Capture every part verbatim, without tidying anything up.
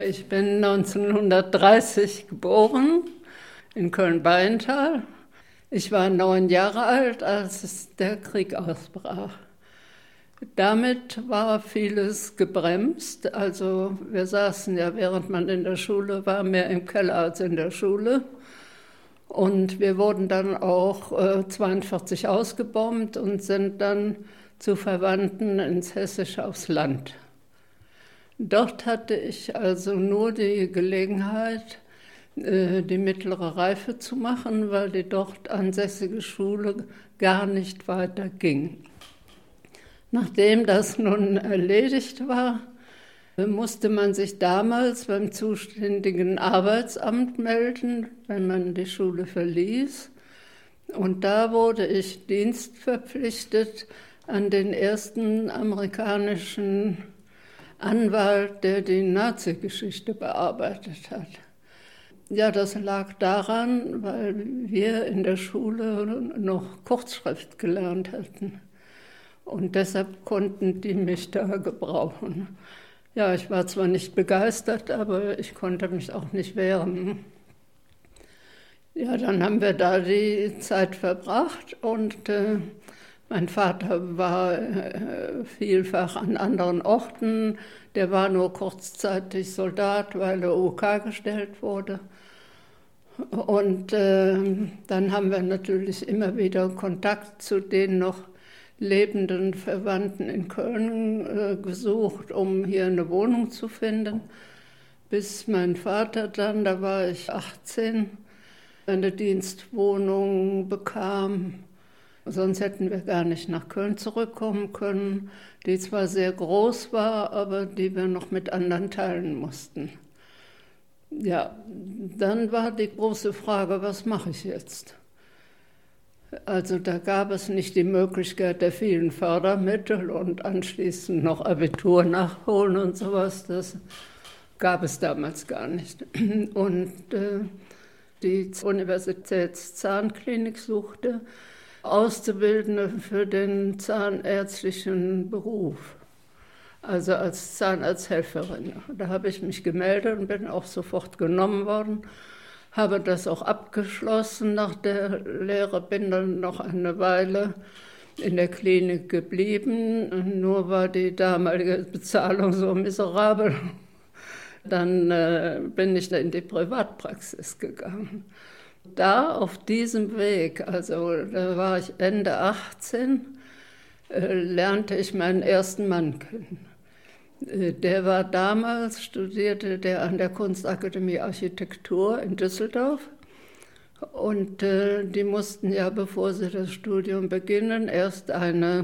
Ich bin neunzehnhundertdreißig geboren in Köln-Beintal. Ich war neun Jahre alt, als der Krieg ausbrach. Damit war vieles gebremst. Also wir saßen ja, während man in der Schule war, mehr im Keller als in der Schule. Und wir wurden dann auch äh, zweiundvierzig ausgebombt und sind dann zu Verwandten ins Hessische aufs Land. Dort hatte ich also nur die Gelegenheit, äh, die mittlere Reife zu machen, weil die dort ansässige Schule gar nicht weiter ging. Nachdem das nun erledigt war, musste man sich damals beim zuständigen Arbeitsamt melden, wenn man die Schule verließ. Und da wurde ich dienstverpflichtet an den ersten amerikanischen Anwalt, der die Nazi-Geschichte bearbeitet hat. Ja, das lag daran, weil wir in der Schule noch Kurzschrift gelernt hatten. Und deshalb konnten die mich da gebrauchen. Ja, ich war zwar nicht begeistert, aber ich konnte mich auch nicht wehren. Ja, dann haben wir da die Zeit verbracht und äh, mein Vater war äh, vielfach an anderen Orten. Der war nur kurzzeitig Soldat, weil er U K gestellt wurde. Und äh, dann haben wir natürlich immer wieder Kontakt zu den noch lebenden Verwandten in Köln äh, gesucht, um hier eine Wohnung zu finden. Bis mein Vater dann, da war ich achtzehn, eine Dienstwohnung bekam. Sonst hätten wir gar nicht nach Köln zurückkommen können, die zwar sehr groß war, aber die wir noch mit anderen teilen mussten. Ja, dann war die große Frage, was mache ich jetzt? Also da gab es nicht die Möglichkeit der vielen Fördermittel und anschließend noch Abitur nachholen und sowas. Das gab es damals gar nicht. Und äh, die Universitätszahnklinik suchte Auszubildende für den zahnärztlichen Beruf, also als Zahnarzthelferin. Da habe ich mich gemeldet und bin auch sofort genommen worden, habe das auch abgeschlossen nach der Lehre, bin dann noch eine Weile in der Klinik geblieben, nur war die damalige Bezahlung so miserabel. Dann äh, bin ich in die Privatpraxis gegangen. Da auf diesem Weg, also da war ich Ende achtzehn, äh, lernte ich meinen ersten Mann kennen. Äh, der war damals, studierte der an der Kunstakademie Architektur in Düsseldorf. Und äh, die mussten ja, bevor sie das Studium beginnen, erst eine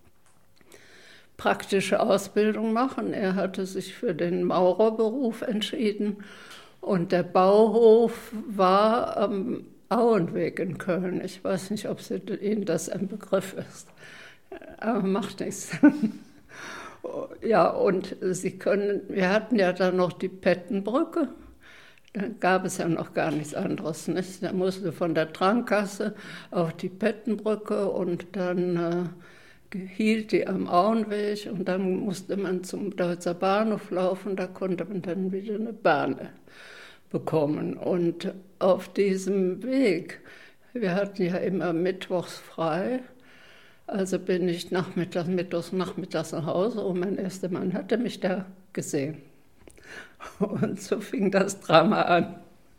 praktische Ausbildung machen. Er hatte sich für den Maurerberuf entschieden. Und der Bauhof war am Auenweg in Köln. Ich weiß nicht, ob Sie, Ihnen das ein Begriff ist, aber macht nichts. Ja, und Sie können, wir hatten ja dann noch die Pettenbrücke. Da gab es ja noch gar nichts anderes, nicht? Da musste von der Tramkasse auf die Pettenbrücke und dann äh, hielt die am Auenweg und dann musste man zum Deutzer Bahnhof laufen, da konnte man dann wieder eine Bahn bekommen. Und auf diesem Weg, wir hatten ja immer mittwochs frei, also bin ich nachmittags, mittwochs, nachmittags nach Hause und mein erster Mann hatte mich da gesehen. Und so fing das Drama an.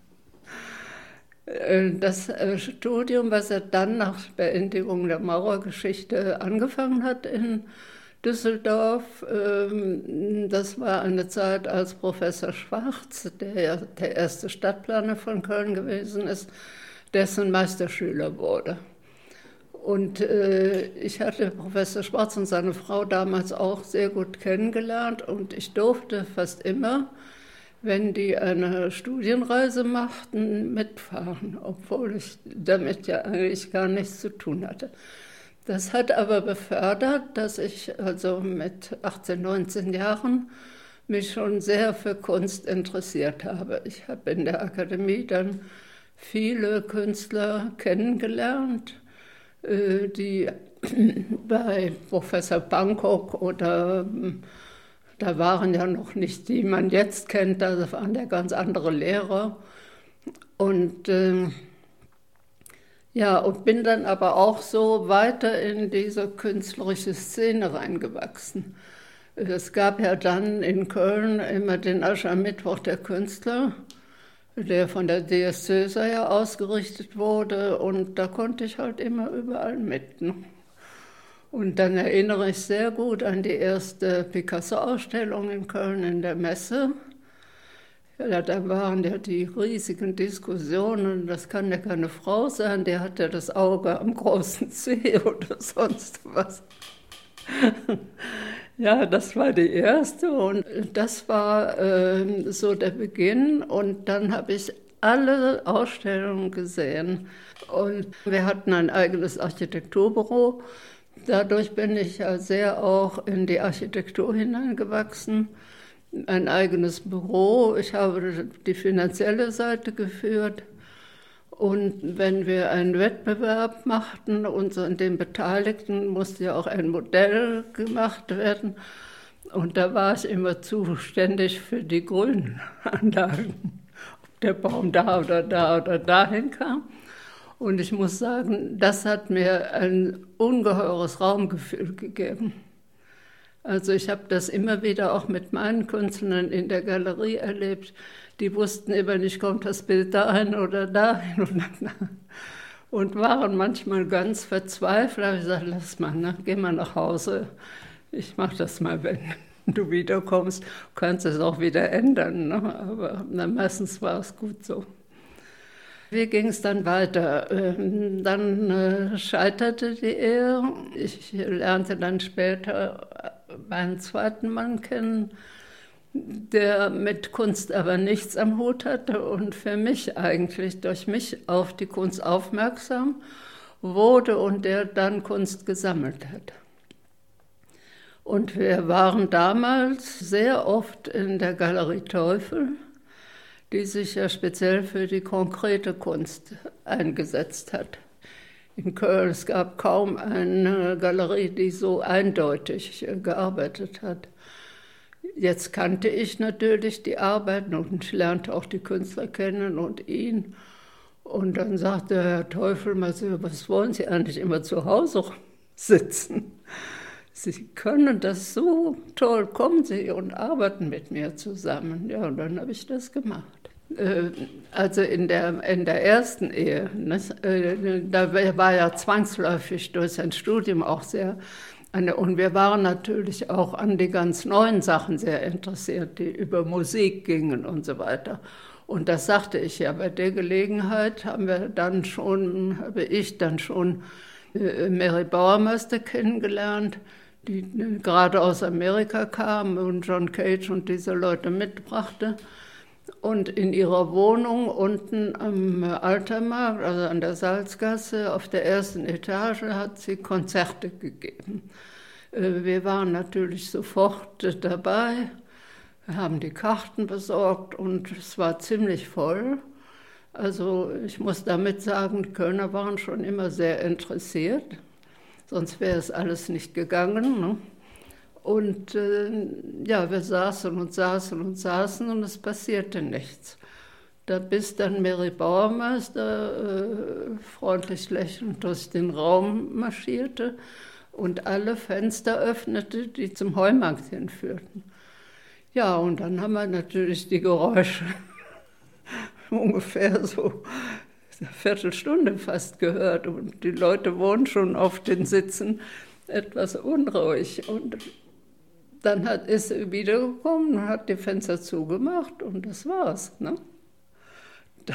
Das Studium, was er dann nach Beendigung der Maurergeschichte angefangen hat in Düsseldorf, das war eine Zeit, als Professor Schwarz, der ja der erste Stadtplaner von Köln gewesen ist, dessen Meisterschüler wurde. Und äh, ich hatte Professor Schwarz und seine Frau damals auch sehr gut kennengelernt und ich durfte fast immer, wenn die eine Studienreise machten, mitfahren, obwohl ich damit ja eigentlich gar nichts zu tun hatte. Das hat aber befördert, dass ich also mit achtzehn, neunzehn Jahren mich schon sehr für Kunst interessiert habe. Ich habe in der Akademie dann viele Künstler kennengelernt, die bei Professor Bangkok oder Da waren ja noch nicht die, die man jetzt kennt, da waren ja ganz andere Lehrer. Und äh, ja, und bin dann aber auch so weiter in diese künstlerische Szene reingewachsen. Es gab ja dann in Köln immer den Aschermittwoch der Künstler, der von der D S Zöser ja ausgerichtet wurde, und da konnte ich halt immer überall mit. Ne? Und dann erinnere ich sehr gut an die erste Picasso-Ausstellung in Köln in der Messe. Ja, da waren ja die riesigen Diskussionen, das kann ja keine Frau sein, der hat ja das Auge am großen Zeh oder sonst was. Ja, das war die erste und das war äh, so der Beginn, und dann habe ich alle Ausstellungen gesehen und wir hatten ein eigenes Architekturbüro. Dadurch bin ich ja sehr auch in die Architektur hineingewachsen. Ein eigenes Büro, ich habe die finanzielle Seite geführt, und wenn wir einen Wettbewerb machten und an den Beteiligten musste ja auch ein Modell gemacht werden, und da war ich immer zuständig für die grünen Anlagen, ob der Baum da oder da oder dahin kam. Und ich muss sagen, das hat mir ein ungeheures Raumgefühl gegeben. Also ich habe das immer wieder auch mit meinen Künstlern in der Galerie erlebt. Die wussten immer nicht, kommt das Bild dahin oder dahin oder dahin. Und waren manchmal ganz verzweifelt. Da habe ich gesagt, lass mal, ne? Geh mal nach Hause. Ich mache das mal, wenn du wiederkommst. Du kannst es auch wieder ändern. Ne? Aber na, meistens war es gut so. Wie ging es dann weiter? Dann äh, scheiterte die Ehe. Ich lernte dann später meinen zweiten Mann kennen, der mit Kunst aber nichts am Hut hatte und für mich eigentlich durch mich auf die Kunst aufmerksam wurde und der dann Kunst gesammelt hat. Und wir waren damals sehr oft in der Galerie Teufel, die sich ja speziell für die konkrete Kunst eingesetzt hat. In Köln, es gab kaum eine Galerie, die so eindeutig gearbeitet hat. Jetzt kannte ich natürlich die Arbeiten und ich lernte auch die Künstler kennen und ihn. Und dann sagte Herr Teufel, was wollen Sie eigentlich immer zu Hause sitzen? Sie können das so toll, kommen Sie und arbeiten mit mir zusammen. Ja, und dann habe ich das gemacht. Also in der, in der ersten Ehe, ne, da war ja zwangsläufig durch sein Studium auch sehr, eine, und wir waren natürlich auch an die ganz neuen Sachen sehr interessiert, die über Musik gingen und so weiter. Und das sagte ich ja, bei der Gelegenheit haben wir dann schon, habe ich dann schon äh, Mary Bauermeister kennengelernt, die äh, gerade aus Amerika kam und John Cage und diese Leute mitbrachte. Und in ihrer Wohnung unten am Altermarkt, also an der Salzgasse, auf der ersten Etage, hat sie Konzerte gegeben. Wir waren natürlich sofort dabei, wir haben die Karten besorgt und es war ziemlich voll. Also ich muss damit sagen, die Kölner waren schon immer sehr interessiert, sonst wäre es alles nicht gegangen, ne? Und äh, ja, wir saßen und saßen und saßen und es passierte nichts. Da bis dann Mary Bauermeister äh, freundlich lächelnd durch den Raum marschierte und alle Fenster öffnete, die zum Heumarkt hinführten. Ja, und dann haben wir natürlich die Geräusche ungefähr so eine Viertelstunde fast gehört. Und die Leute wurden schon auf den Sitzen etwas unruhig. Und dann hat, ist sie wiedergekommen und hat die Fenster zugemacht und das war's. Ne? Da,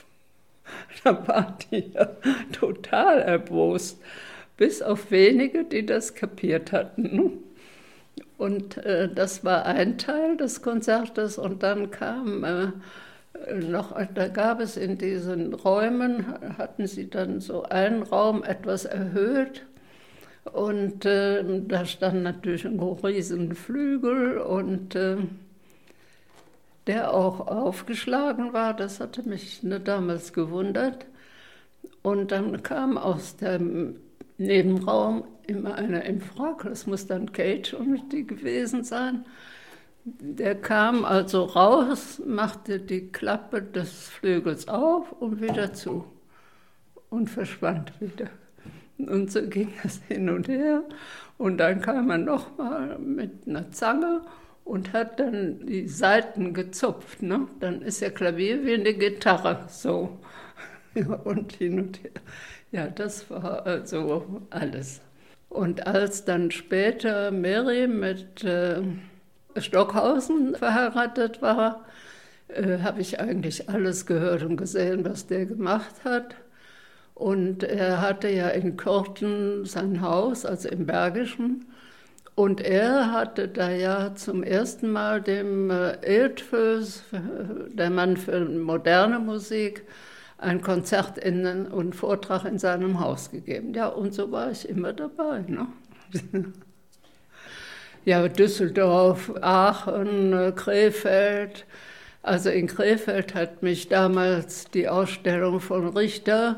da waren die ja total erbost, bis auf wenige, die das kapiert hatten. Ne? Und äh, das war ein Teil des Konzertes und dann kam äh, noch, da gab es in diesen Räumen, hatten sie dann so einen Raum etwas erhöht. Und äh, da stand natürlich ein riesen Flügel und äh, der auch aufgeschlagen war. Das hatte mich ne, damals gewundert. Und dann kam aus dem Nebenraum immer einer im Frack, das muss dann Cage und die gewesen sein. Der kam also raus, machte die Klappe des Flügels auf und wieder zu und verschwand wieder. Und so ging es hin und her. Und dann kam er nochmal mit einer Zange und hat dann die Saiten gezupft. Ne? Dann ist ja Klavier wie eine Gitarre, so. Und hin und her. Ja, das war also alles. Und als dann später Mary mit äh, Stockhausen verheiratet war, äh, habe ich eigentlich alles gehört und gesehen, was der gemacht hat. Und er hatte ja in Kürten sein Haus, also im Bergischen. Und er hatte da ja zum ersten Mal dem äh, Eötvös, der Mann für moderne Musik, ein Konzert in, und Vortrag in seinem Haus gegeben. Ja, und so war ich immer dabei. Ne? Ja, Düsseldorf, Aachen, Krefeld. Also in Krefeld hat mich damals die Ausstellung von Richter,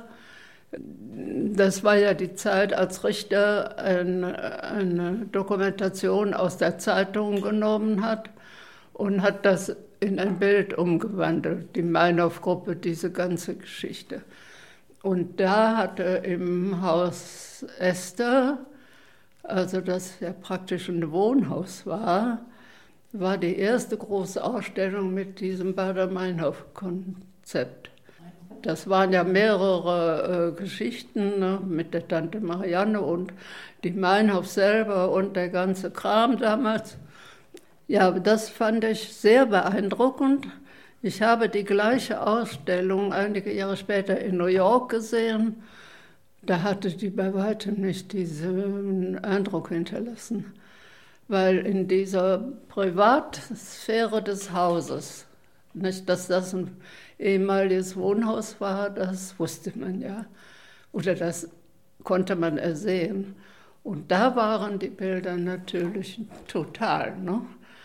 das war ja die Zeit, als Richter eine, eine Dokumentation aus der Zeitung genommen hat und hat das in ein Bild umgewandelt, die Meinhof-Gruppe, diese ganze Geschichte. Und da hatte im Haus Esther, also das ja praktisch ein Wohnhaus war, war die erste große Ausstellung mit diesem Baader-Meinhof-Konzept. Das waren ja mehrere äh, Geschichten, ne, mit der Tante Marianne und die Meinhof selber und der ganze Kram damals. Ja, das fand ich sehr beeindruckend. Ich habe die gleiche Ausstellung einige Jahre später in New York gesehen. Da hatte die bei weitem nicht diesen Eindruck hinterlassen, weil in dieser Privatsphäre des Hauses, nicht, dass das ein ehemaliges Wohnhaus war, das wusste man ja, oder das konnte man ersehen. Und da waren die Bilder natürlich total, ne?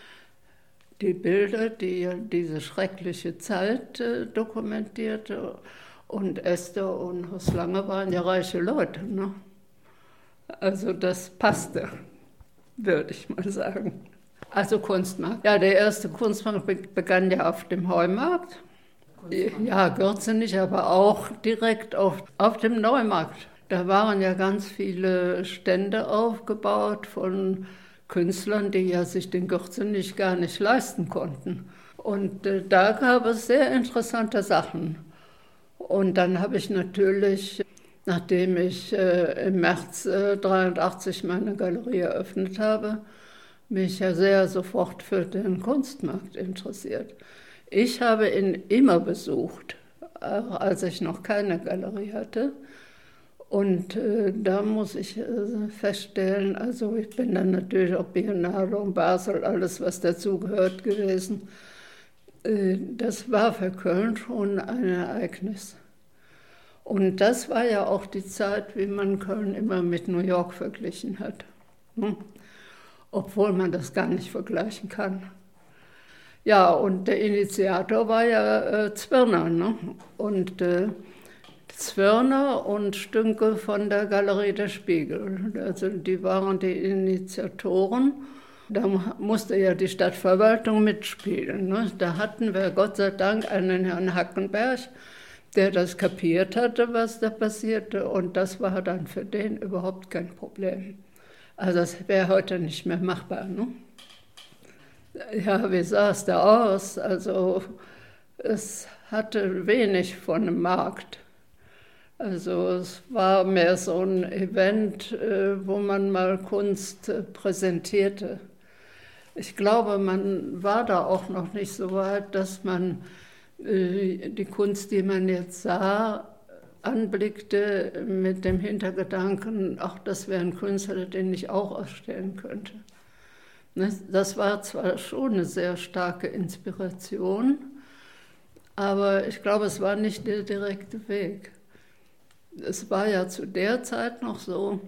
Die Bilder, die diese schreckliche Zeit äh, dokumentierte. Und Esther und Horst Lange waren ja reiche Leute, ne? Also das passte, würde ich mal sagen. Also Kunstmarkt. Ja, der erste Kunstmarkt begann ja auf dem Heumarkt. Ja, Gürze nicht, aber auch direkt auf, auf dem Neumarkt. Da waren ja ganz viele Stände aufgebaut von Künstlern, die ja sich den Gürze nicht gar nicht leisten konnten. Und äh, da gab es sehr interessante Sachen. Und dann habe ich natürlich, nachdem ich äh, im März neunzehnhundertdreiundachtzig meine Galerie eröffnet habe, mich ja sehr sofort für den Kunstmarkt interessiert. Ich habe ihn immer besucht, auch als ich noch keine Galerie hatte. Und äh, da muss ich äh, feststellen, also ich bin dann natürlich auch Biennale und Basel, alles was dazugehört gewesen. Äh, das war für Köln schon ein Ereignis. Und das war ja auch die Zeit, wie man Köln immer mit New York verglichen hat. Hm? Obwohl man das gar nicht vergleichen kann. Ja, und der Initiator war ja äh, Zwirner, ne? Und äh, Zwirner und Stünke von der Galerie der Spiegel. Also die waren die Initiatoren. Da musste ja die Stadtverwaltung mitspielen, ne? Da hatten wir Gott sei Dank einen Herrn Hackenberg, der das kapiert hatte, was da passierte. Und das war dann für den überhaupt kein Problem. Also das wäre heute nicht mehr machbar, ne? Ja, wie sah es da aus? Also es hatte wenig von einem Markt. Also es war mehr so ein Event, wo man mal Kunst präsentierte. Ich glaube, man war da auch noch nicht so weit, dass man die Kunst, die man jetzt sah, anblickte mit dem Hintergedanken, ach, das wäre ein Künstler, den ich auch ausstellen könnte. Das war zwar schon eine sehr starke Inspiration, aber ich glaube, es war nicht der direkte Weg. Es war ja zu der Zeit noch so,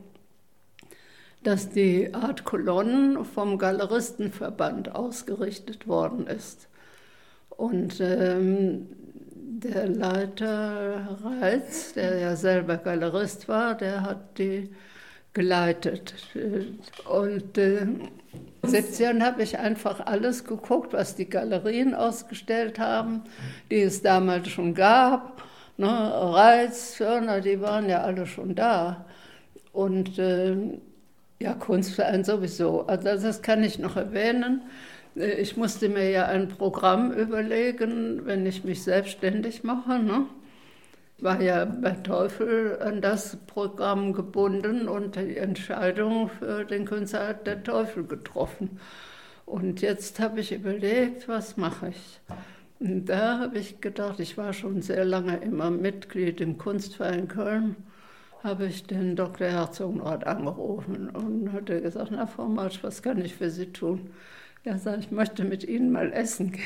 dass die Art Kolonnen vom Galeristenverband ausgerichtet worden ist. Und ähm, der Leiter Reitz, der ja selber Galerist war, der hat die geleitet. Und äh, siebzehn habe ich einfach alles geguckt, was die Galerien ausgestellt haben, die es damals schon gab. Ne, Reitz, Förner, die waren ja alle schon da. Und äh, ja, Kunstverein sowieso. Also das kann ich noch erwähnen. Ich musste mir ja ein Programm überlegen, wenn ich mich selbstständig mache. Ne? Ich war ja bei Teufel an das Programm gebunden und die Entscheidung für den Künstler hat der Teufel getroffen. Und jetzt habe ich überlegt, was mache ich? Und da habe ich gedacht, ich war schon sehr lange immer Mitglied im Kunstverein Köln, habe ich den Doktor Herzogenrath angerufen und hatte gesagt, na Frau Marsch, was kann ich für Sie tun? Ja, sag ich, möchte mit Ihnen mal essen gehen.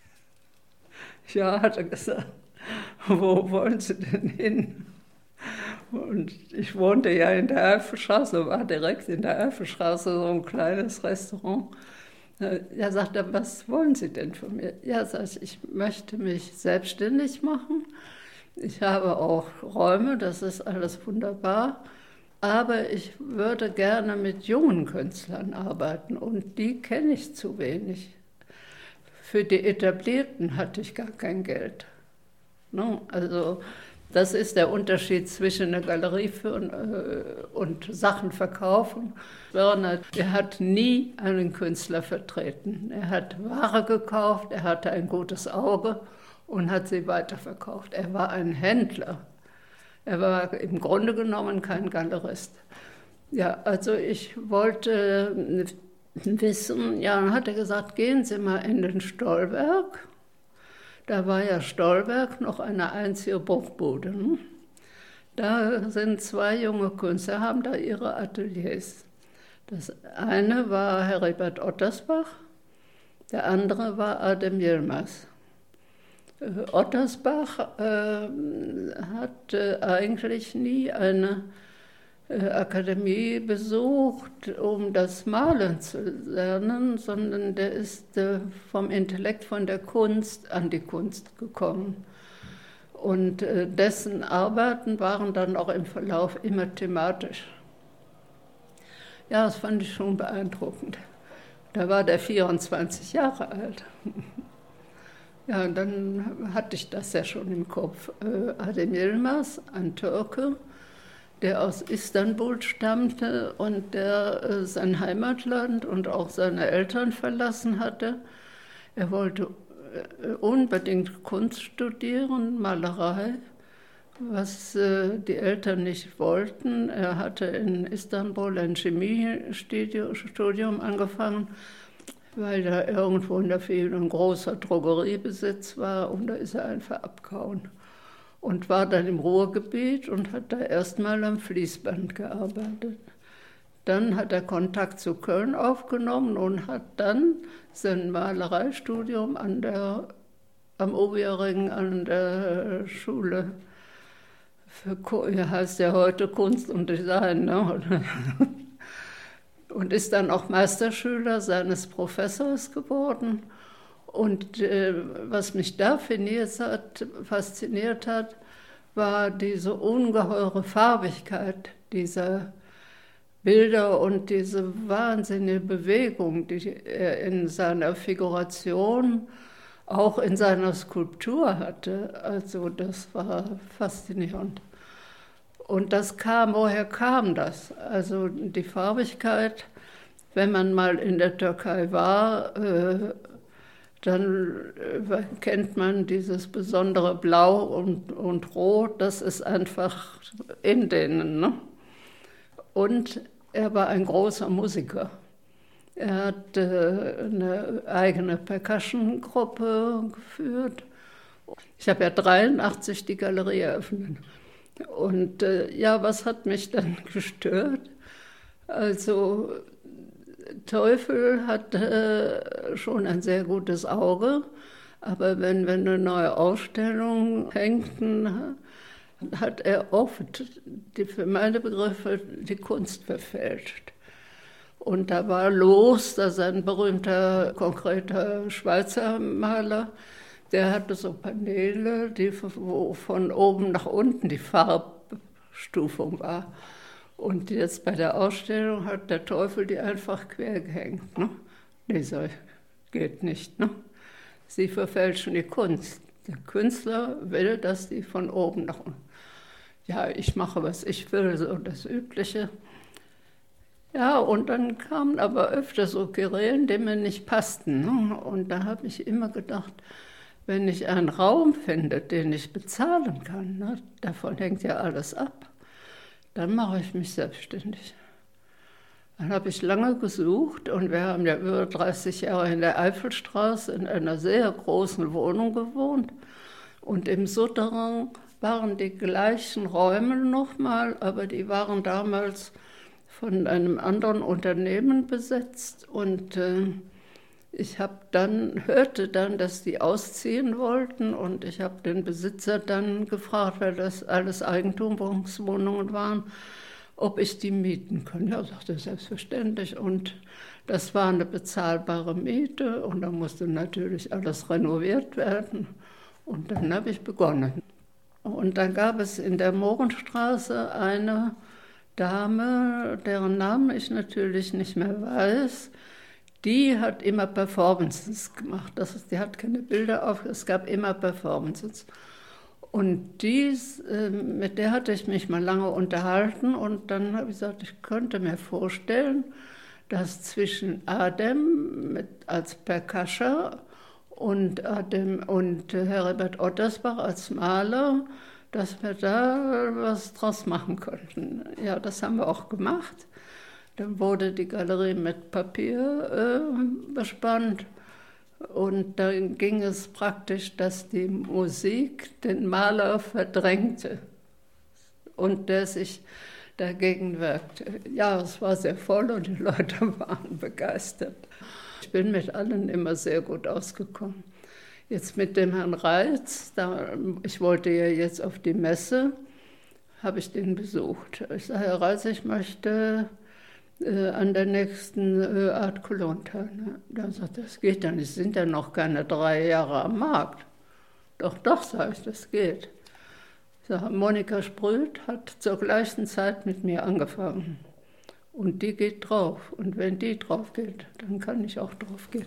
Ja, hat er gesagt, wo wollen Sie denn hin? Und ich wohnte ja in der Eifelstraße, war direkt in der Eifelstraße so ein kleines Restaurant. Ja, sagt er, was wollen Sie denn von mir? Ja, sag ich, ich möchte mich selbstständig machen. Ich habe auch Räume, das ist alles wunderbar. Aber ich würde gerne mit jungen Künstlern arbeiten und die kenne ich zu wenig. Für die Etablierten hatte ich gar kein Geld. No, also das ist der Unterschied zwischen einer Galerie führen äh, und Sachen verkaufen. Werner, er hat nie einen Künstler vertreten. Er hat Ware gekauft, er hatte ein gutes Auge und hat sie weiterverkauft. Er war ein Händler. Er war im Grunde genommen kein Galerist. Ja, also ich wollte wissen, ja, dann hat er gesagt, gehen Sie mal in den Stollwerk. Da war ja Stollwerk noch eine einzige Bruchbude. Ne? Da sind zwei junge Künstler, haben da ihre Ateliers. Das eine war Heribert Ottersbach, der andere war Adem Yilmaz. Ottersbach äh, hat äh, eigentlich nie eine äh, Akademie besucht, um das Malen zu lernen, sondern der ist äh, vom Intellekt, von der Kunst an die Kunst gekommen. Und äh, dessen Arbeiten waren dann auch im Verlauf immer thematisch. Ja, das fand ich schon beeindruckend. Da war der vierundzwanzig Jahre alt. Ja, und dann hatte ich das ja schon im Kopf. Äh, Adem Yilmaz, ein Türke, der aus Istanbul stammte und der äh, sein Heimatland und auch seine Eltern verlassen hatte. Er wollte äh, unbedingt Kunst studieren, Malerei, was äh, die Eltern nicht wollten. Er hatte in Istanbul ein Chemiestudium angefangen, weil da irgendwo in der Nähe ein großer Drogeriebesitz war und da ist er einfach abgehauen. Und war dann im Ruhrgebiet und hat da erstmal am Fließband gearbeitet. Dann hat er Kontakt zu Köln aufgenommen und hat dann sein Malereistudium an der, am Oberring an der Schule für, heißt ja heute Kunst und Design, ne? Und ist dann auch Meisterschüler seines Professors geworden. Und äh, was mich da fasziniert hat, fasziniert hat, war diese ungeheure Farbigkeit dieser Bilder und diese wahnsinnige Bewegung, die er in seiner Figuration, auch in seiner Skulptur hatte. Also das war faszinierend. Und das kam, woher kam das? Also die Farbigkeit, wenn man mal in der Türkei war, äh, dann äh, kennt man dieses besondere Blau und, und Rot, das ist einfach in denen. Ne? Und er war ein großer Musiker. Er hat äh, eine eigene Percussion-Gruppe geführt. Ich habe ja dreiundachtzig die Galerie eröffnet. Und äh, ja, was hat mich dann gestört? Also Teufel hat äh, schon ein sehr gutes Auge, aber wenn wir eine neue Ausstellung hängten, hat er oft, die, für meine Begriffe, die Kunst verfälscht. Und da war Loos, das ist ein berühmter, konkreter Schweizer Maler, der hatte so Paneele, die, wo von oben nach unten die Farbstufung war. Und jetzt bei der Ausstellung hat der Teufel die einfach quer gehängt. Ne? Nee, sag ich, geht nicht. Ne? Sie verfälschen die Kunst. Der Künstler will, dass die von oben nach unten. Ja, ich mache, was ich will, so das Übliche. Ja, und dann kamen aber öfter so Querelen, die mir nicht passten. Ne? Und da habe ich immer gedacht, wenn ich einen Raum finde, den ich bezahlen kann, ne, davon hängt ja alles ab, dann mache ich mich selbstständig. Dann habe ich lange gesucht und wir haben ja über dreißig Jahre in der Eifelstraße in einer sehr großen Wohnung gewohnt. Und im Souterrain waren die gleichen Räume nochmal, aber die waren damals von einem anderen Unternehmen besetzt. Und äh, ich habe dann, hörte dann, dass die ausziehen wollten und ich habe den Besitzer dann gefragt, weil das alles Eigentumswohnungen waren, ob ich die mieten kann. Ja, sagte er, selbstverständlich. Und das war eine bezahlbare Miete und da musste natürlich alles renoviert werden. Und dann habe ich begonnen. Und dann gab es in der Mohrenstraße eine Dame, deren Namen ich natürlich nicht mehr weiß. Die hat immer Performances gemacht. Das ist, die hat keine Bilder auf, es gab immer Performances. Und dies, mit der hatte ich mich mal lange unterhalten und dann habe ich gesagt, ich könnte mir vorstellen, dass zwischen Adem mit, als Percussion und Adem und Heribert Ottersbach als Maler, dass wir da was draus machen könnten. Ja, das haben wir auch gemacht. Dann wurde die Galerie mit Papier äh, bespannt. Und dann ging es praktisch, dass die Musik den Maler verdrängte und der sich dagegen wirkte. Ja, es war sehr voll und die Leute waren begeistert. Ich bin mit allen immer sehr gut ausgekommen. Jetzt mit dem Herrn Reitz, da, ich wollte ja jetzt auf die Messe, habe ich den besucht. Ich sage, Herr Reitz, ich möchte Äh, an der nächsten äh, Art Cologne teilnehmen. Da sagt er, das geht ja nicht, es sind ja noch keine drei Jahre am Markt. Doch, doch, sage ich, das geht. Ich sage, Monika Sprüth hat zur gleichen Zeit mit mir angefangen. Und die geht drauf. Und wenn die drauf geht, dann kann ich auch drauf gehen.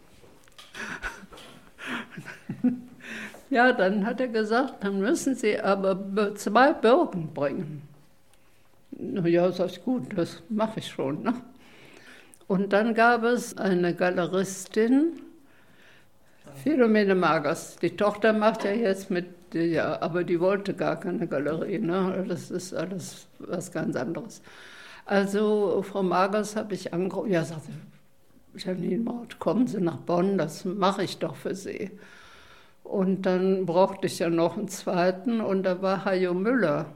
Ja, dann hat er gesagt, dann müssen Sie aber zwei Bürgen bringen. Na ja, sag ich, gut, das mache ich schon. Ne? Und dann gab es eine Galeristin, Philomene Magers. Die Tochter macht ja jetzt mit, ja, aber die wollte gar keine Galerie. Ne? Das ist alles was ganz anderes. Also Frau Magers habe ich angerufen, ja, sagte, Janine Maud, kommen Sie nach Bonn, das mache ich doch für Sie. Und dann brauchte ich ja noch einen zweiten und da war Hajo Müller,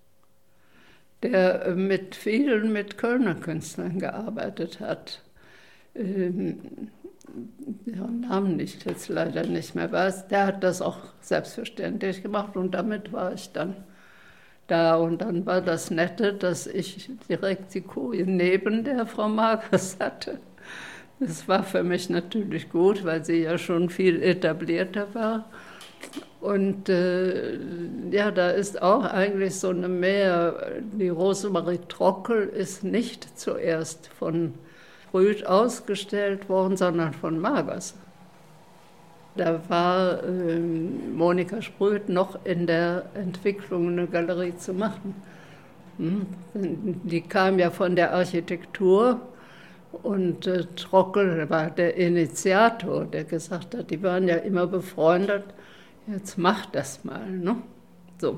der mit vielen mit Kölner Künstlern gearbeitet hat. Ähm, deren Namen ich jetzt leider nicht mehr weiß. Der hat das auch selbstverständlich gemacht und damit war ich dann da. Und dann war das Nette, dass ich direkt die Koje neben der Frau Magers hatte. Das war für mich natürlich gut, weil sie ja schon viel etablierter war. Und äh, ja, da ist auch eigentlich so eine Mehr, die Rosemarie Trockel ist nicht zuerst von Sprüth ausgestellt worden, sondern von Magers. Da war äh, Monika Sprüth noch in der Entwicklung, eine Galerie zu machen. Hm? Die kam ja von der Architektur und äh, Trockel war der Initiator, der gesagt hat, die waren ja immer befreundet. Jetzt mach das mal, ne? So.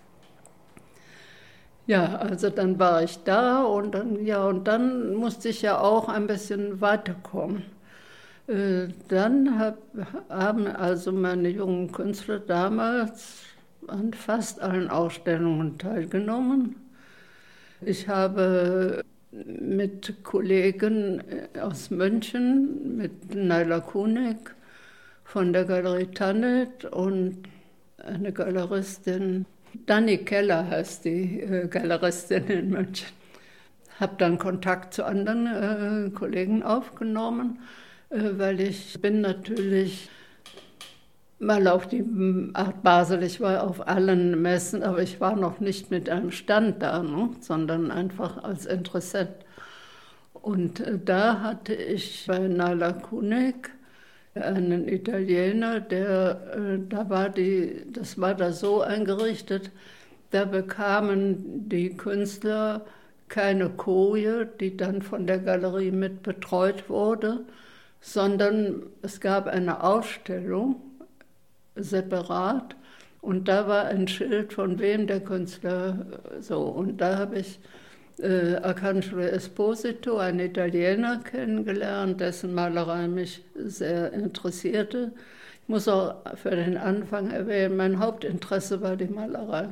Ja, also dann war ich da und dann, ja, und dann musste ich ja auch ein bisschen weiterkommen. Äh, dann hab, haben also meine jungen Künstler damals an fast allen Ausstellungen teilgenommen. Ich habe mit Kollegen aus München, mit Naila Kunig, von der Galerie Tannet und eine Galeristin, Dani Keller heißt die äh, Galeristin in München. Habe dann Kontakt zu anderen äh, Kollegen aufgenommen, äh, weil ich bin natürlich mal auf die Art Basel. Ich war auf allen Messen, aber ich war noch nicht mit einem Stand da, ne? Sondern einfach als Interessent. Und äh, da hatte ich bei Naila Kunek einen Italiener, der, äh, da war die, das war da so eingerichtet, da bekamen die Künstler keine Koje, die dann von der Galerie mit betreut wurde, sondern es gab eine Ausstellung separat und da war ein Schild, von wem der Künstler so. Und da habe ich äh, Arcangelo Esposito, einen Italiener, kennengelernt, dessen Malerei mich sehr interessierte. Ich muss auch für den Anfang erwähnen, mein Hauptinteresse war die Malerei.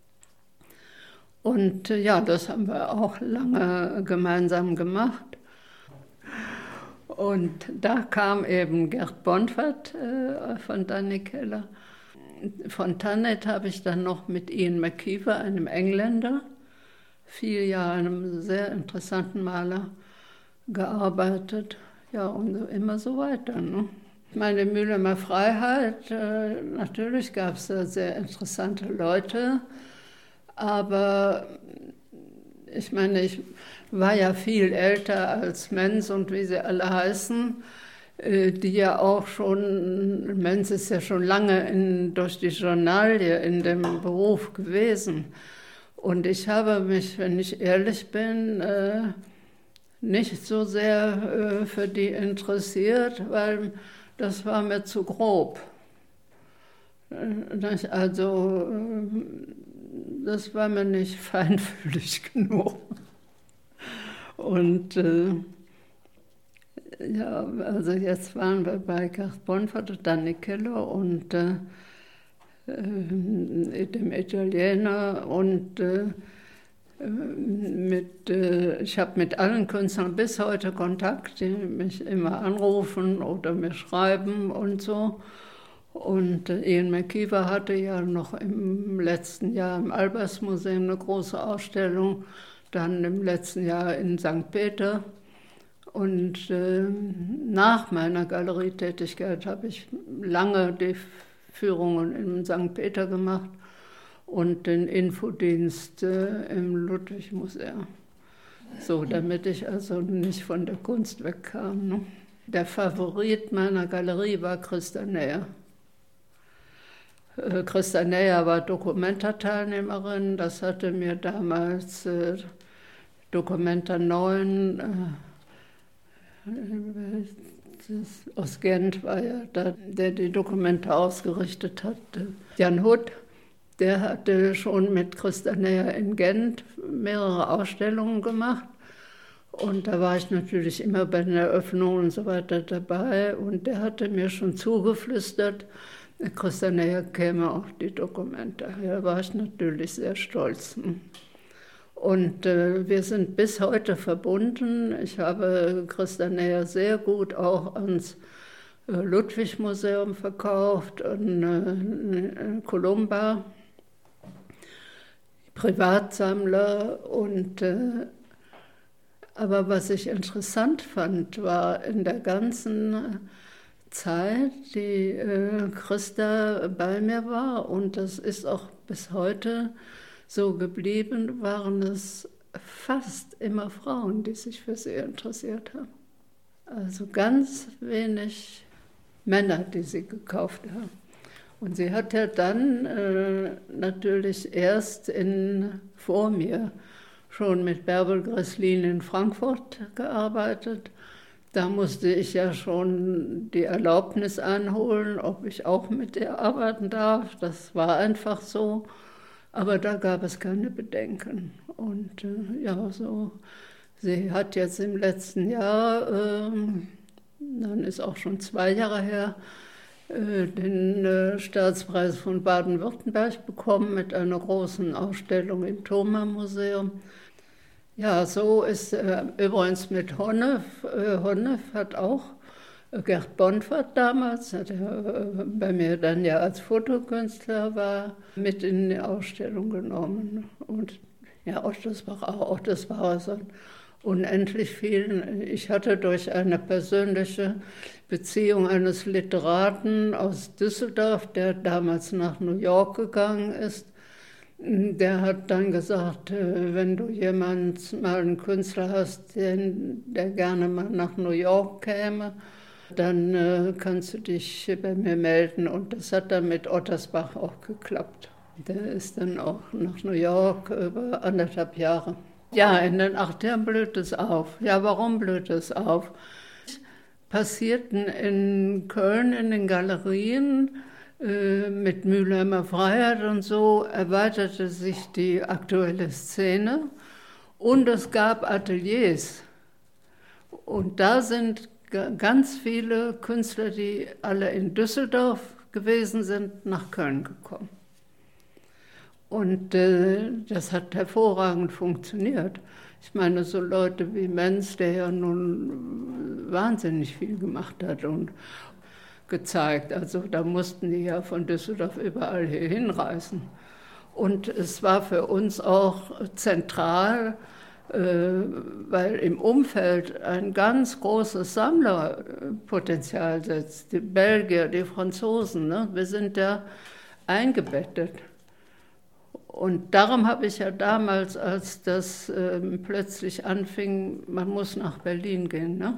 Und äh, ja, das haben wir auch lange gemeinsam gemacht. Und da kam eben Gert Bonfat äh, von Danny Keller. Von Thanet habe ich dann noch mit Ian McKeever, einem Engländer, vier Jahre, einem sehr interessanten Maler, gearbeitet. Ja, und immer so weiter. Ne? Meine Mühlemer Freiheit, äh, natürlich gab es da sehr interessante Leute, aber ich meine, ich war ja viel älter als Menz und wie sie alle heißen, die ja auch schon, Menz ist ja schon lange in, durch die Journalie in dem Beruf gewesen. Und ich habe mich, wenn ich ehrlich bin, nicht so sehr für die interessiert, weil das war mir zu grob. Also das war mir nicht feinfühlig genug. Und äh, ja, also jetzt waren wir bei Gert Bonfat und Danny Keller und äh, äh, dem Italiener und äh, mit, äh, ich habe mit allen Künstlern bis heute Kontakt, die mich immer anrufen oder mir schreiben und so. Und äh, Ian McKeever hatte ja noch im letzten Jahr im Albers-Museum eine große Ausstellung, dann im letzten Jahr in Sankt Peter. Und äh, nach meiner Galerietätigkeit habe ich lange die Führungen in Sankt Peter gemacht und den Infodienst äh, im Ludwig-Museum. So, damit ich also nicht von der Kunst wegkam. Ne? Der Favorit meiner Galerie war Christa Näher. Äh, Christa Näher war Documenta-Teilnehmerin, das hatte mir damals äh, Documenta neun, äh, das, aus Gent war ja da, der die Documenta ausgerichtet hat. Jan Hutt, der hatte schon mit Christa Näher in Gent mehrere Ausstellungen gemacht. Und da war ich natürlich immer bei den Eröffnungen und so weiter dabei. Und der hatte mir schon zugeflüstert, Christa Näher käme auf die Documenta. Da war ich natürlich sehr stolz. Und äh, wir sind bis heute verbunden. Ich habe Christa Näher sehr gut auch ans äh, Ludwig-Museum verkauft und äh, Columba, Privatsammler. Und, äh, aber was ich interessant fand, war in der ganzen Zeit, die äh, Christa bei mir war, und das ist auch bis heute so geblieben, waren es fast immer Frauen, die sich für sie interessiert haben. Also ganz wenig Männer, die sie gekauft haben. Und sie hat ja dann äh, natürlich erst in, vor mir schon mit Bärbel Gresslin in Frankfurt gearbeitet. Da musste ich ja schon die Erlaubnis einholen, ob ich auch mit ihr arbeiten darf. Das war einfach so. Aber da gab es keine Bedenken. Und äh, ja, so, sie hat jetzt im letzten Jahr, äh, dann ist auch schon zwei Jahre her, äh, den äh, Staatspreis von Baden-Württemberg bekommen mit einer großen Ausstellung im Thoma-Museum. Ja, so ist äh, übrigens mit Honnef. Äh, Honnef hat auch äh, Gert Bonfat damals, der äh, bei mir dann ja als Fotokünstler war, mit in die Ausstellung genommen. Und ja, Ottosbach auch, Ottosbach und, unendlich vielen. Ich hatte durch eine persönliche Beziehung eines Literaten aus Düsseldorf, der damals nach New York gegangen ist, der hat dann gesagt, wenn du jemanden, mal einen Künstler hast, den, der gerne mal nach New York käme, dann äh, kannst du dich bei mir melden. Und das hat dann mit Ottersbach auch geklappt. Der ist dann auch nach New York über anderthalb Jahre. Ja, in den acht Jahren blüht es auf. Ja, warum blüht es auf? Passierten in Köln in den Galerien äh, mit Mülheimer Freiheit und so, erweiterte sich die aktuelle Szene und es gab Ateliers. Und da sind ganz viele Künstler, die alle in Düsseldorf gewesen sind, nach Köln gekommen. Und äh, das hat hervorragend funktioniert. Ich meine, so Leute wie Menz, der ja nun wahnsinnig viel gemacht hat und gezeigt. Also da mussten die ja von Düsseldorf überall hier hinreisen. Und es war für uns auch zentral, äh, weil im Umfeld ein ganz großes Sammlerpotenzial sitzt. Die Belgier, die Franzosen, ne? Wir sind ja eingebettet. Und darum habe ich ja damals, als das äh, plötzlich anfing, man muss nach Berlin gehen, ne?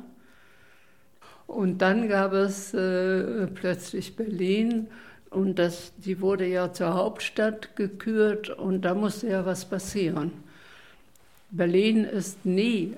Und dann gab es äh, plötzlich Berlin und das, die wurde ja zur Hauptstadt gekürt und da musste ja was passieren. Berlin ist nie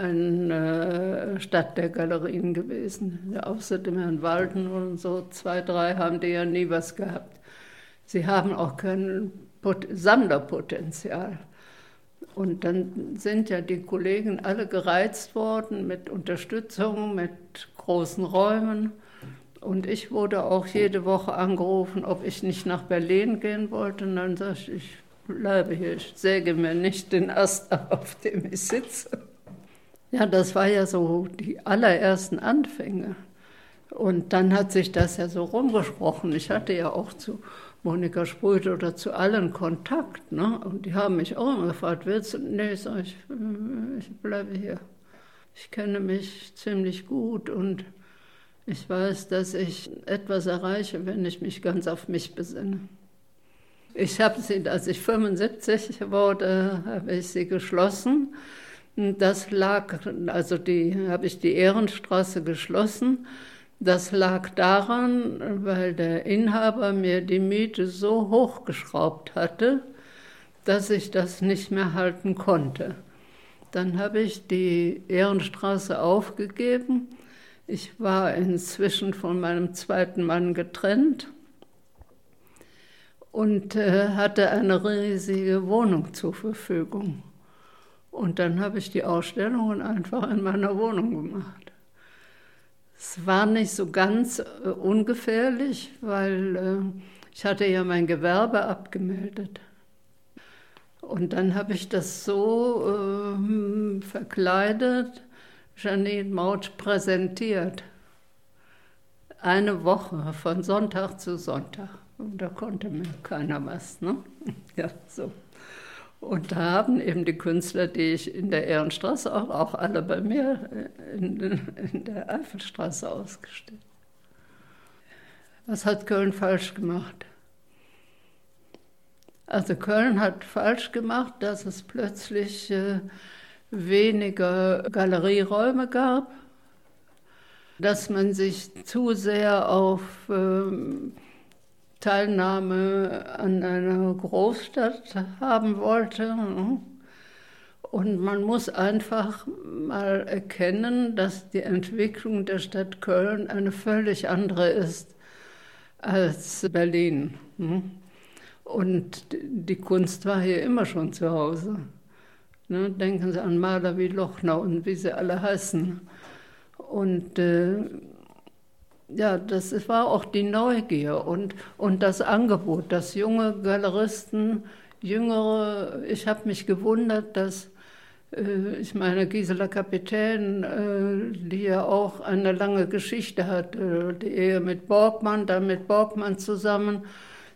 eine Stadt der Galerien gewesen. Ja, außer dem Herrn Walden und so, zwei, drei haben die ja nie was gehabt. Sie haben auch kein Sammlerpotenzial. Und dann sind ja die Kollegen alle gereizt worden mit Unterstützung, mit großen Räumen. Und ich wurde auch jede Woche angerufen, ob ich nicht nach Berlin gehen wollte. Und dann sage ich, ich bleibe hier, ich säge mir nicht den Ast ab, auf dem ich sitze. Ja, das war ja so die allerersten Anfänge. Und dann hat sich das ja so rumgesprochen. Ich hatte ja auch zu Monika Sprüte oder zu allen Kontakt, ne? Und die haben mich auch immer gefragt, willst du? Nee, sag ich, ich bleibe hier. Ich kenne mich ziemlich gut und ich weiß, dass ich etwas erreiche, wenn ich mich ganz auf mich besinne. Ich habe sie, als ich fünfundsiebzig wurde, habe ich sie geschlossen. Das lag, also die, habe ich die Ehrenstraße geschlossen. Das lag daran, weil der Inhaber mir die Miete so hochgeschraubt hatte, dass ich das nicht mehr halten konnte. Dann habe ich die Ehrenstraße aufgegeben. Ich war inzwischen von meinem zweiten Mann getrennt und äh, hatte eine riesige Wohnung zur Verfügung. Und dann habe ich die Ausstellungen einfach in meiner Wohnung gemacht. Es war nicht so ganz äh, ungefährlich, weil äh, ich hatte ja mein Gewerbe abgemeldet. Und dann habe ich das so äh, verkleidet, Janine Mautsch präsentiert. Eine Woche, von Sonntag zu Sonntag. Und da konnte mir keiner was, ne? Ja, so. Und da haben eben die Künstler, die ich in der Ehrenstraße auch, auch alle bei mir in, in der Eifelstraße ausgestellt. Was hat Köln falsch gemacht? Also Köln hat falsch gemacht, dass es plötzlich äh, weniger Galerieräume gab, dass man sich zu sehr auf äh, Teilnahme an einer Großstadt haben wollte. Und man muss einfach mal erkennen, dass die Entwicklung der Stadt Köln eine völlig andere ist als Berlin. Und die Kunst war hier immer schon zu Hause. Denken Sie an Maler wie Lochner und wie sie alle heißen. Und äh, ja, das war auch die Neugier und, und das Angebot, dass junge Galeristen, jüngere, ich habe mich gewundert, dass, äh, ich meine, Gisela Kapitän, äh, die ja auch eine lange Geschichte hat, äh, die Ehe mit Borgmann, dann mit Borgmann zusammen,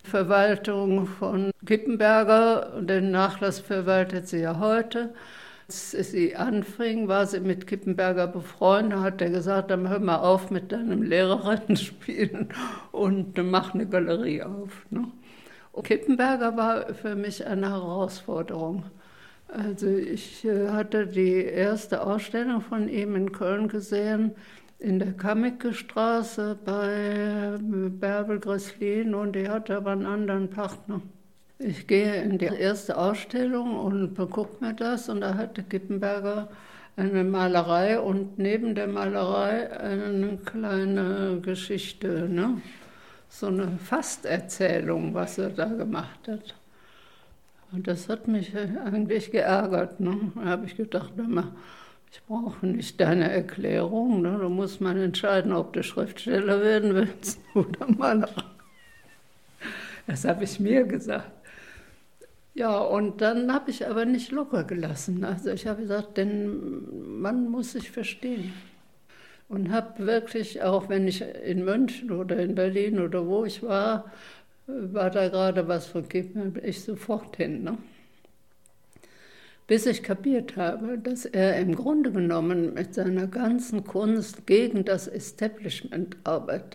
Verwaltung von Kippenberger, den Nachlass verwaltet sie ja heute. Als sie anfing, war sie mit Kippenberger befreundet, hat er gesagt, dann hör mal auf mit deinem Lehrerinnen-Spielen und mach eine Galerie auf. Ne? Und Kippenberger war für mich eine Herausforderung. Also ich hatte die erste Ausstellung von ihm in Köln gesehen, in der Kamicke-Straße bei Bärbel Gresslin, und die hatte aber einen anderen Partner. Ich gehe in die erste Ausstellung und gucke mir das, und da hatte Kippenberger eine Malerei und neben der Malerei eine kleine Geschichte, ne? So eine Fasterzählung, was er da gemacht hat. Und das hat mich eigentlich geärgert. Ne? Da habe ich gedacht, ich brauche nicht deine Erklärung, ne? Du musst mal entscheiden, ob du Schriftsteller werden willst oder Maler. Das habe ich mir gesagt. Ja, und dann habe ich aber nicht locker gelassen. Also ich habe gesagt, den Mann muss ich verstehen. Und habe wirklich, auch wenn ich in München oder in Berlin oder wo ich war, war da gerade was von Kippenberger, bin ich sofort hin. Ne? Bis ich kapiert habe, dass er im Grunde genommen mit seiner ganzen Kunst gegen das Establishment arbeitet.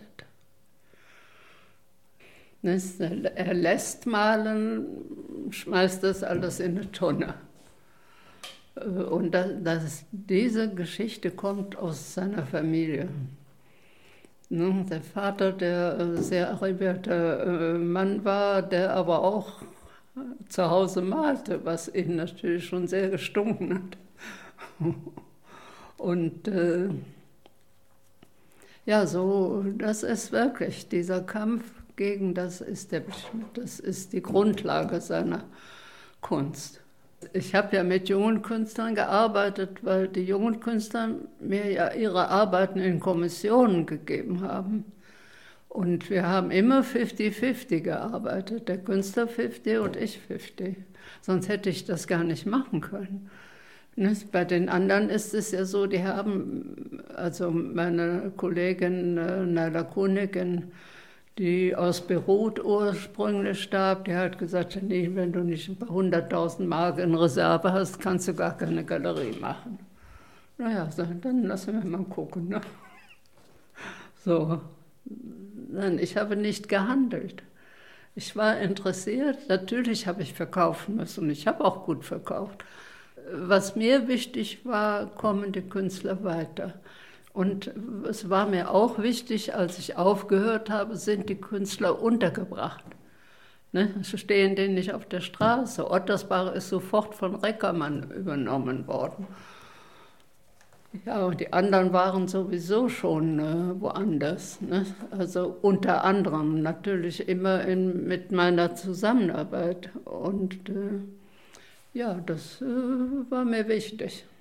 Er lässt malen, schmeißt das alles in eine Tonne. Und das, das, diese Geschichte kommt aus seiner Familie. Der Vater, der sehr arrivierter Mann war, der aber auch zu Hause malte, was ihn natürlich schon sehr gestunken hat. Und äh, ja, so, das ist wirklich dieser Kampf gegen das Establishment. Das ist die Grundlage seiner Kunst. Ich habe ja mit jungen Künstlern gearbeitet, weil die jungen Künstler mir ja ihre Arbeiten in Kommissionen gegeben haben. Und wir haben immer fünfzig fünfzig gearbeitet, der Künstler fünfzig und ich fünfzig. Sonst hätte ich das gar nicht machen können. Bei den anderen ist es ja so, die haben, also meine Kollegin Naila Kunigin, die aus Beirut ursprünglich starb, die hat gesagt, nee, wenn du nicht ein paar hunderttausend Mark in Reserve hast, kannst du gar keine Galerie machen. Naja, dann lassen wir mal gucken. Ne? So, nein, ich habe nicht gehandelt. Ich war interessiert, natürlich habe ich verkaufen müssen und ich habe auch gut verkauft. Was mir wichtig war, kommen die Künstler weiter. Und es war mir auch wichtig, als ich aufgehört habe, sind die Künstler untergebracht. Ne? Sie stehen denen nicht auf der Straße. Ottersbach ist sofort von Reckermann übernommen worden. Ja, und die anderen waren sowieso schon äh, woanders. Ne? Also unter anderem natürlich immer in, mit meiner Zusammenarbeit. Und äh, ja, das äh, war mir wichtig.